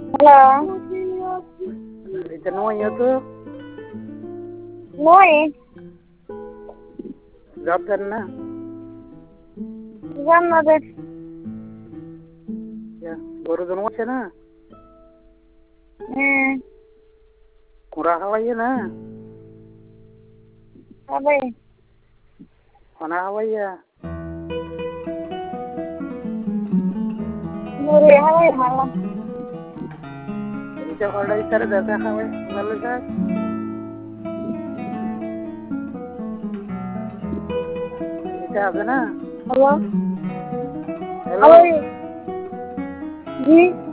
Halo, Itu namanya tuh Moi, job kan na Zannabe, ya baru kan wae na kurang lagi na Abe, mana awal ya Muri Hawaii malam. itu kalau dari cara data kawai lalu saya itu apa na Halo, hello halo, Ji.